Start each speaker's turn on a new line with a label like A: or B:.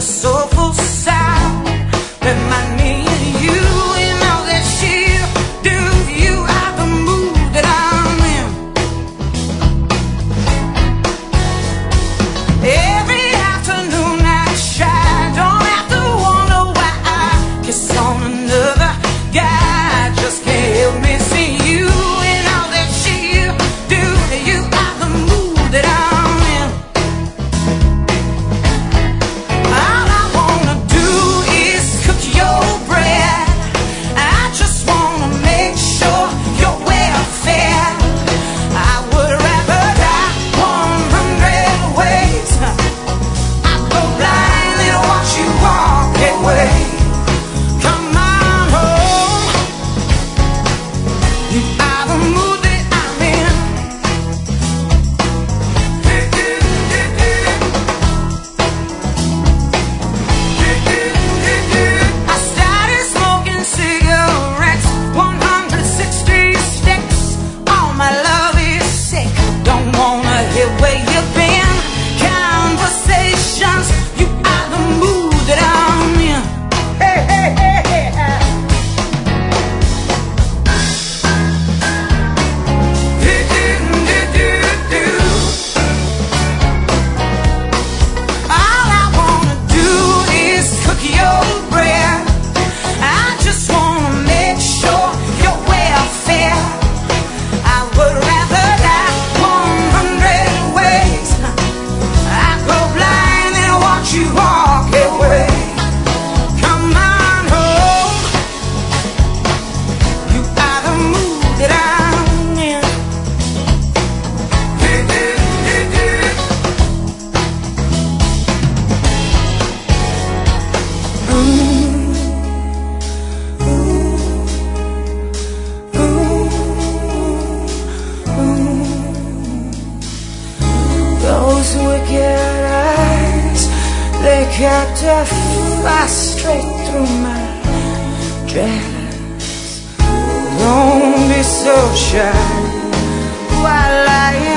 A: soulful sound. Remind me of you and all that she'll do. You are the mood that I'm in. Every afternoon I try, don't have to wonder why I kiss on another guy. Just can't help me see you and all that she'll do. You are the mood that I'm in. All I wanna do is cook your bread. I just wanna make sure you're welfare. I would rather die 100 ways. I go blind and watch you walk away. Come on home. You are the mood that I'm in. I started smoking cigarettes, 160 sticks. All my love is sick. Don't wanna hear where you've been. Conversations, you are the mood that I'm in. Hey, hey, hey, hey, hey. All I wanna do is cook your bread. I just wanna make sure you're welfare. I would rather die 100 ways. I go blind and watch you walk away. Come on home. You are the mood that I'm in. Those wicked eyes, they kept a fire straight through my dress. Don't be so shy while I